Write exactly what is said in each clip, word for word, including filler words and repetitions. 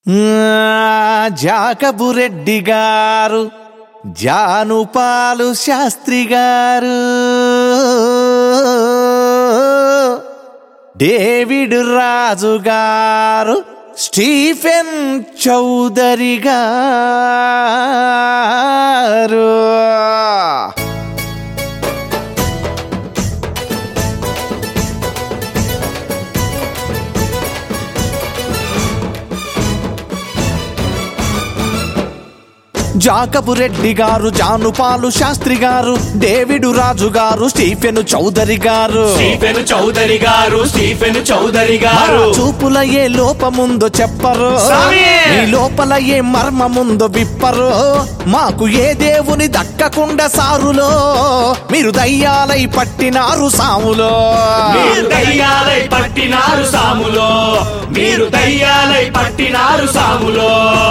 జాకబు రెడ్డి గారు, జానుపాలు శాస్త్రి గారు, డేవిడ్ రాజు గారు, స్టీఫెన్ చౌదరి గారు. జాకబు రెడ్డి గారు, జానుపాలు శాస్త్రి గారు, డేవిడు రాజు గారు, స్టీఫెన్ చౌదరి గారు స్టీఫెన్ చౌదరి గారు స్టీఫెన్ చౌదరి గారు చూపుల ఏ లోపముందో చెప్పరు, మీ లోపల ఏ మర్మముందో విప్పరు. మాకు ఏ దేవుని దక్కకుండా సారులో మీరు దయ్యాలై పట్టినారు సాములో, మీరు దయ్యాలై పట్టినారు సాములో, మీరు దయ్యాలై పట్టినారు సాములో.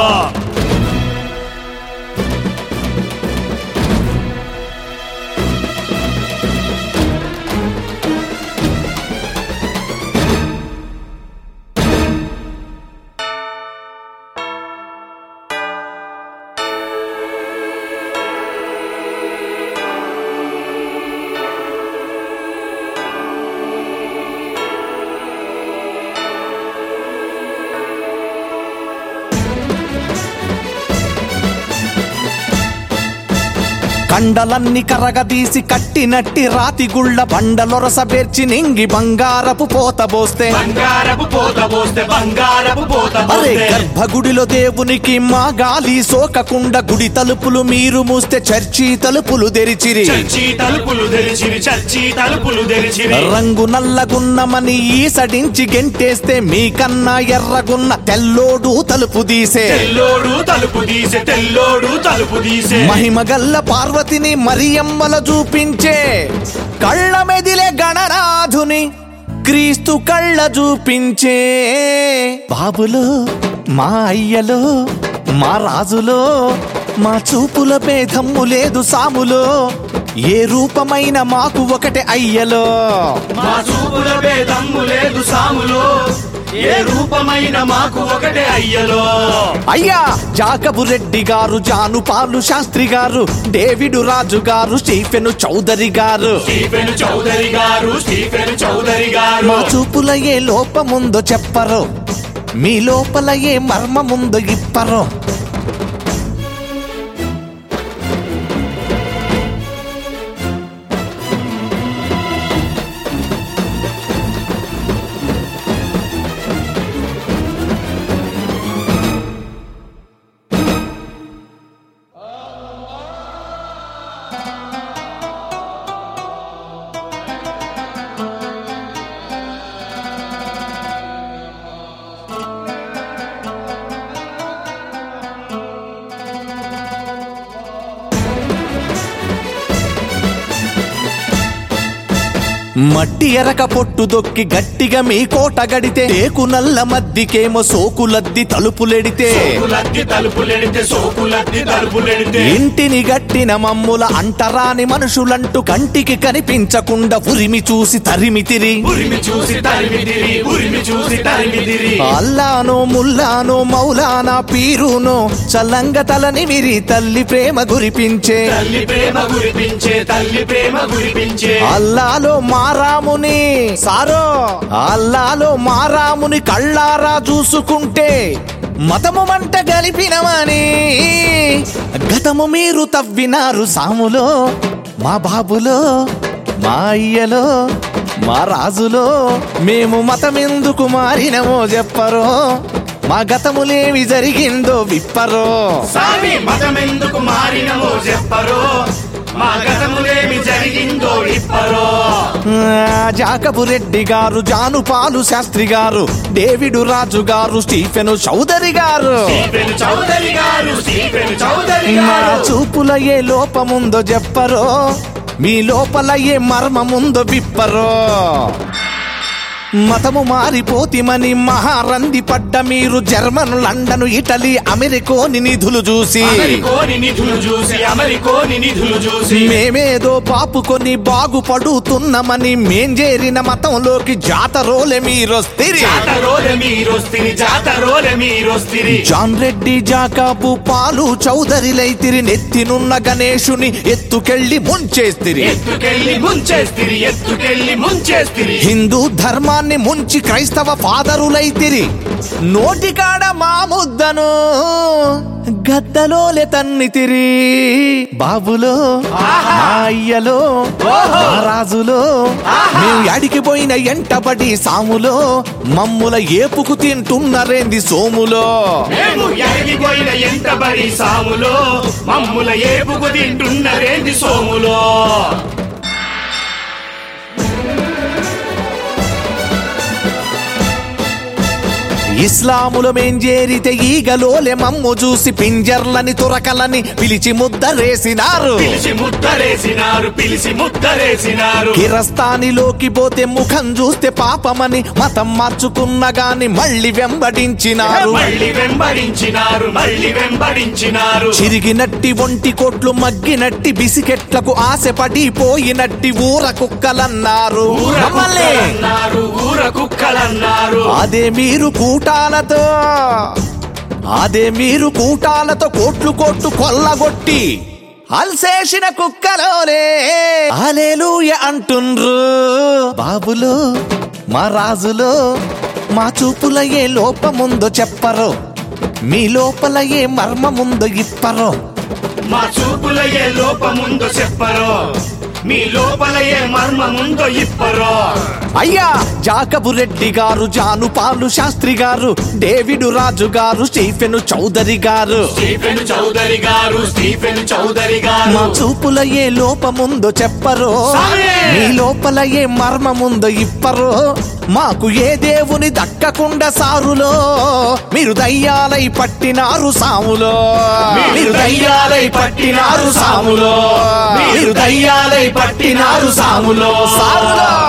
కండలన్ని కరగదీసి కట్టినట్టి రాతి గుళ్ళ బండలొరస పేర్చి నింగి బంగారపు పోత బోస్తే బంగారపు పోత బోస్తే బంగారపు పోత అరే బోస్తే గర్భగుడిలో దేవునికి మా గాలి సోకకుండా గుడి తలుపులు మీరు మూస్తే చర్చి తలుపులు తెరిచిరి, చర్చి తలుపులు తెరిచిరి, చర్చి తలుపులు తెరిచిరి. రంగు నల్లగున్నమని ఈసడించి గెంటేస్తే మీకన్నా ఎర్రగున్న తెల్లోడు తలుపు తీసే, తెల్లోడు తలుపు తీసే, తెల్లోడు తలుపు తీసే. మహిమగల్ల పార్వతిని మరియమ్మల చూపించే కళ్ళ మెదిలే గణనాథుని క్రీస్తు కళ్ళ చూపించే. బాబులో మా అయ్యలో మా రాజులో మా చూపుల భేదమ్ము లేదు సాములో, ఏ రూపమైన మాకు ఒకటే అయ్యలో, మా చూపుల భేదమ్ము లేదు సాములో, ఏ రూపమైన మాకు ఒకటే అయ్యలో. అయ్యా జాకబు రెడ్డి గారు, జానుపాలు శాస్త్రి గారు, డేవిడు రాజు గారు, స్టీఫెన్ చౌదరి గారు స్టీఫెన్ చౌదరి గారు స్టీఫెన్ చౌదరి గారు మా చూపుల ఏ లోపముందో చెప్పరు, మీ లోపల ఏ మర్మముందో ఇప్పరు. మట్టి ఎరక పొట్టు దొక్కి గట్టిగా మీ కోట గడితే టేకు నల్ల మద్దికేమో సోకులద్ది తలుపులెడితే, సోకులద్ది తలుపులెడితే, సోకులద్ది తలుపులెడితే. ఇంటిని గట్టిన మమ్ముల అంటరాని మనుషులంటూ కంటికి కనిపించకుండా ఉరిమి చూసి తరిమితిరి, ఉరిమి చూసి తరిమిదిరి, ఉరిమి చూసి తరిమిదిరి. అల్లానో ముల్లానో మౌలానా పీరునో చల్లంగ తలని విరి తల్లి ప్రేమ గురిపించే, తల్లి ప్రేమ గురిపించే, తల్లి ప్రేమ గురిపించే. అల్లాలో మారాముని సారో అల్లాలో మారాముని కళ్ళారా చూసుకుంటే మతము మంట గలిపినమని గతము మీరు తవ్వినారు సాములో, మా బాబులో మా అయ్యలో మా రాజులో మేము మతమెందుకు మారినమో చెప్పరో, మా గతములేమి జరిగిందో విప్పరో. సామి మతమెందుకు మారినమో చెప్పరో, మా గతములేమి జరిగిందో విప్పరో. జాకబు రెడ్డి గారు, జానుపాలు శాస్త్రి గారు, డేవిడు రాజు గారు, స్టీఫెన్ చౌదరి గారు స్టీఫెన్ చౌదరి గారు స్టీఫెన్ చౌదరి మా గారు చూపుల ఏ లోపముందో చెప్పరో, మీ లోపల ఏ మర్మముందో విప్పరో. మతము మారిపోతిమని మహారంది పడ్డ మీరు జర్మన్ లండన్ ఇటలీ అమెరికోని నిధులు చూసి అమెరికోని నిధులు చూసి అమెరికోని నిధులు చూసి మేమేదో పాపుకొని బాగుపడుతున్నామని మేం చేరిన మతంలోకి జాతరోలే మీరొస్తిరి జాతరోలే మీరొస్తిరి జాతరోలే మీరొస్తిరి జాన్ రెడ్డి జాకాబు పాలు చౌదరిలైతిరి నెత్తినున్న గణేశుని ఎత్తుకెళ్ళి ముంచేస్తిరి ఎత్తుకెళ్ళి ముంచేస్తిరి ఎత్తుకెళ్ళి ముంచేస్తిరి హిందూ ధర్మాన్ని ముంచి క్రైస్తవ ఫాదరులైతిరి నోటికాడ మా ముద్దను గద్దలోలే తన్నితిరి బాబులో మా అయ్యలో మా రాజులో మేము యాడికి పోయిన ఎంటబడి సాములో మమ్ముల ఏపుకు తింటున్నరేంది సోములో మేము ఎరిగిపోయిన ఎంటబడి సాములో మమ్ముల ఏపుకు తింటున్నరేంది సోములో ఇస్లాములో మేం చేరితే ఈగలోలే మమ్ము చూసి పింజర్లని తురకలని పిలిచి ముద్దరేసినారు పిలిచి ముద్దరేసినారు పిలిచి ముద్దరేసినారు కిరస్తానిలోకి పోతే ముఖం చూస్తే పాపమని మతం మార్చుకున్న గాని మళ్ళీ వెంబడించినారు మళ్ళీ వెంబడించినారు మళ్ళీ వెంబడించినారు చిరిగినట్టి ఒంటి కోట్లు మగ్గినట్టి బిసికెట్లకు ఆశపడి పోయినట్టి ఊర కుక్కలన్నారు ఊర మమ్మల్ని. కుక్కలన్నారు ఊర కుక్కలన్నారు అదే మీరు కూటాలతో అదే మీరు కూటాలతో కోట్లు కోట్లు కొల్లగొట్టి అల్సేసిన కుక్కలోనే హల్లెలూయ అంటుండ్రు బాబులో మా రాజులో మా చూపుల ఏ లోపముందో చెప్పరో మీ లోపల ఏ మర్మముందో ఇప్పరో మా చూపుల ఏ లోపముందో చెప్పరో మీ లోపల ఏ మర్మముందో ఇప్పరో అయ్యా జాకబు రెడ్డి గారు జానుపాలు శాస్త్రి గారు డేవిడు రాజు గారు స్టీఫెను చౌదరి గారు స్టీఫెన్ చౌదరి గారు స్టీఫెన్ చౌదరి గారు మా చూపుల ఏ లోపముందో చెప్పరో సామే! మీ లోపల ఏ మర్మముందో ఇప్పరో మాకు ఏ దేవుని దక్కకుండా సారులో మీరు దయ్యాలై పట్టినారు సాములో మీరు దయ్యాలై పట్టినారు సాములో మీరు దయ్యాలై పట్టినారు సాములో సాములో